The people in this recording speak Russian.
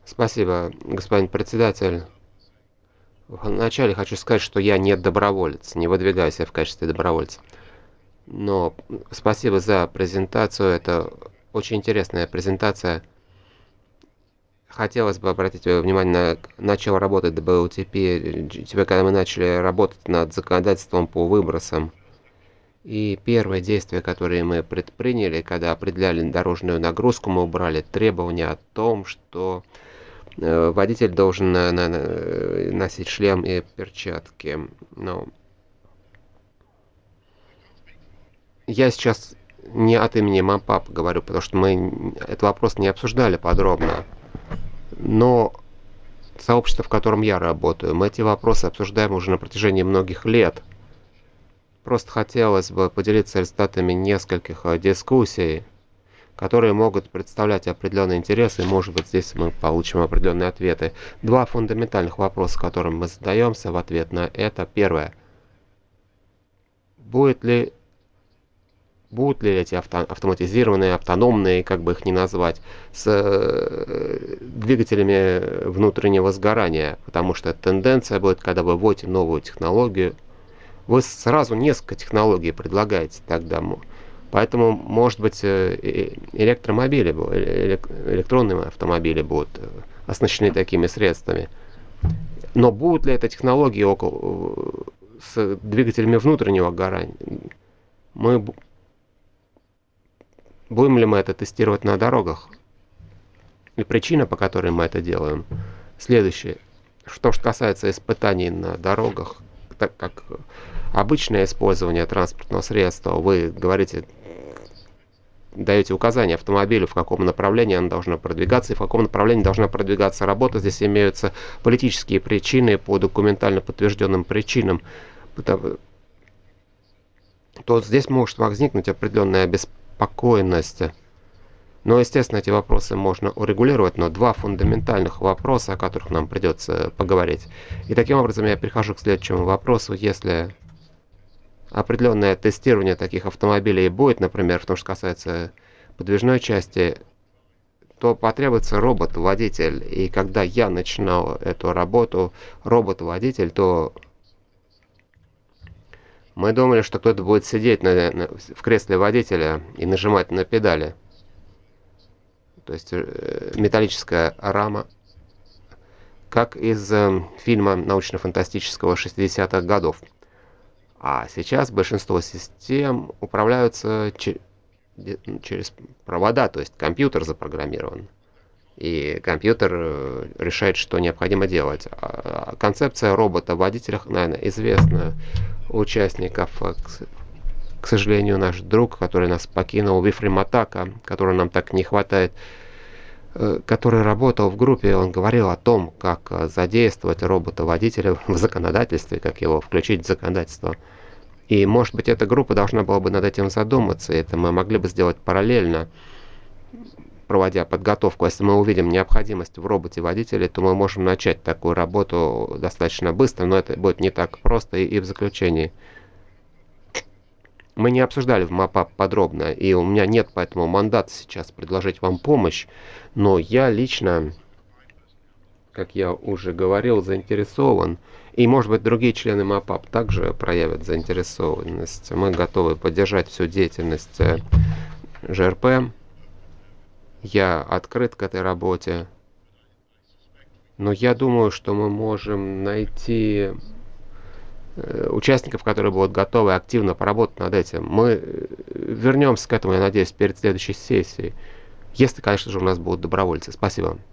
Спасибо, господин председатель. Вначале хочу сказать, что я не доброволец, не выдвигаю себя в качестве добровольца. Но спасибо за презентацию, это очень интересная презентация. Хотелось бы обратить твое внимание на начало работы ДБУТП, тебя, когда мы начали работать над законодательством по выбросам. И первое действие, которое мы предприняли, когда определяли дорожную нагрузку, мы убрали требования о том, что водитель должен носить шлем и перчатки. Но я сейчас не от имени МАПАП говорю, потому что мы этот вопрос не обсуждали подробно. Но сообщество, в котором я работаю, мы эти вопросы обсуждаем уже на протяжении многих лет. Просто хотелось бы поделиться результатами нескольких дискуссий, которые могут представлять определенные интересы, и, может быть, здесь мы получим определенные ответы. Два фундаментальных вопроса, которым мы задаемся в ответ на это. Первое. Будет ли, будут ли эти автоматизированные, автономные, как бы их ни назвать, с двигателями внутреннего сгорания? Потому что тенденция будет, когда вы вводите новую технологию, вы сразу несколько технологий предлагаете тогда. Поэтому, может быть, электромобили, электронные автомобили будут оснащены такими средствами. Но будут ли это технологии с двигателями внутреннего горания? Мы будем ли мы это тестировать на дорогах? И причина, по которой мы это делаем, следующее. Что же касается испытаний на дорогах, так как обычное использование транспортного средства, вы говорите, даете указания автомобилю, в каком направлении оно должно продвигаться и в каком направлении должна продвигаться работа. Здесь имеются политические причины по документально подтвержденным причинам. То здесь может возникнуть определенная обеспокоенность. Но, естественно, эти вопросы можно урегулировать, но два фундаментальных вопроса, о которых нам придется поговорить. И таким образом я перехожу к следующему вопросу. Если определенное тестирование таких автомобилей будет, например, в том, что касается подвижной части, то потребуется робот-водитель. И когда я начинал эту работу, робот-водитель, то мы думали, что кто-то будет сидеть в кресле водителя и нажимать на педали. То есть металлическая рама, как из фильма научно-фантастического 60-х годов. А сейчас большинство систем управляются через провода, то есть компьютер запрограммирован. И компьютер решает, что необходимо делать. Концепция робота-водителя, наверное, известна участников. К сожалению, наш друг, который нас покинул, Вифри Матака, которого нам так не хватает, который работал в группе, он говорил о том, как задействовать робота-водителя в законодательстве, как его включить в законодательство. И, может быть, эта группа должна была бы над этим задуматься, и это мы могли бы сделать параллельно, проводя подготовку. Если мы увидим необходимость в роботе-водителе, то мы можем начать такую работу достаточно быстро, но это будет не так просто. И в заключении. Мы не обсуждали в МАПАП подробно, и у меня нет поэтому мандата сейчас предложить вам помощь, но я лично, как я уже говорил, заинтересован, и, может быть, другие члены МАПАП также проявят заинтересованность. Мы готовы поддержать всю деятельность ЖРП. Я открыт к этой работе, но я думаю, что мы можем найти участников, которые будут готовы активно поработать над этим. Мы вернемся к этому, я надеюсь, перед следующей сессией. Если, конечно же, у нас будут добровольцы. Спасибо.